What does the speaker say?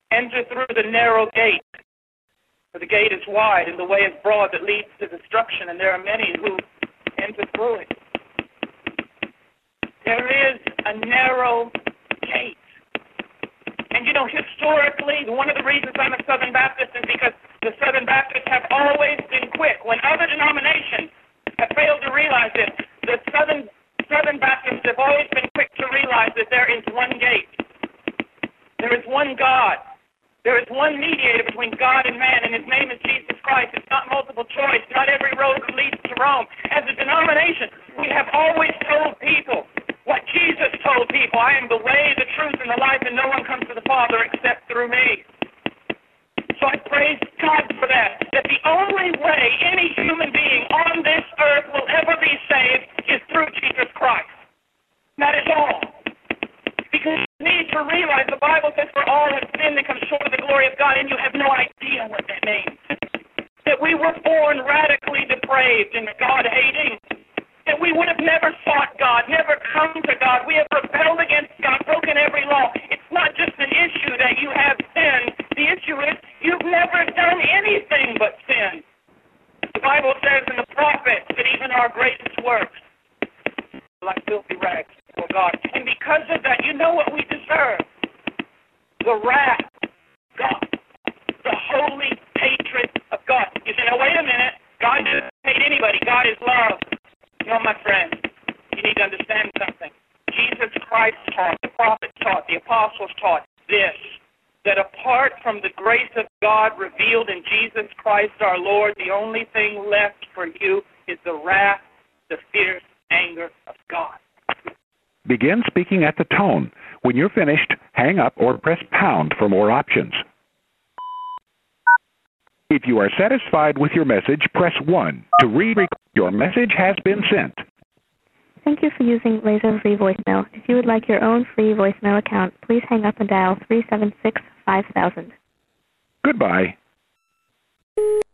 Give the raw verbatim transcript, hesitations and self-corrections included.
Enter through the narrow gate, for the gate is wide and the way is broad that leads to destruction, and there are many who enter through it. There is a narrow gate. And you know, historically, one of the reasons I'm a Southern Baptist is because the Southern Baptists have always been quick. When other denominations have failed to realize it, the Southern Southern Baptists have always been quick to realize that there is one gate. There is one God. There is one mediator between God and man, and his name is Jesus Christ. It's not multiple choice, not every road leads to Rome. As a denomination, we have always told people what Jesus told people: I am the way, the truth, and the life, and no one comes to the Father except through me. So I praise God for that, that the only way any human being on this earth will ever be saved is through Jesus Christ. That is all. Because you need to realize the Bible says, for all have sinned and come short of the glory of God, and you have no idea what that means. That we were born radically depraved and God-hating. That we would have never sought God, never come to God. We have rebelled against God, broken every law. It's not just an issue that you have sinned. The issue is you've never done anything but sin. The Bible says in the prophets that even our greatest works are like filthy rags before God. And because of that, you know what we deserve? The wrath of God. The holy hatred of God. You say, now wait a minute. God doesn't hate anybody. God is love. No, my friend, you need to understand something. Jesus Christ taught, the prophets taught, the apostles taught this, that apart from the grace of God revealed in Jesus Christ our Lord, the only thing left for you is the wrath, the fierce anger of God. Begin speaking at the tone. When you're finished, hang up or press pound for more options. If you are satisfied with your message, press one. To re-record, your message has been sent. Thank you for using Laser Free Voicemail. If you would like your own free voicemail account, please hang up and dial three seven six, five thousand. Goodbye.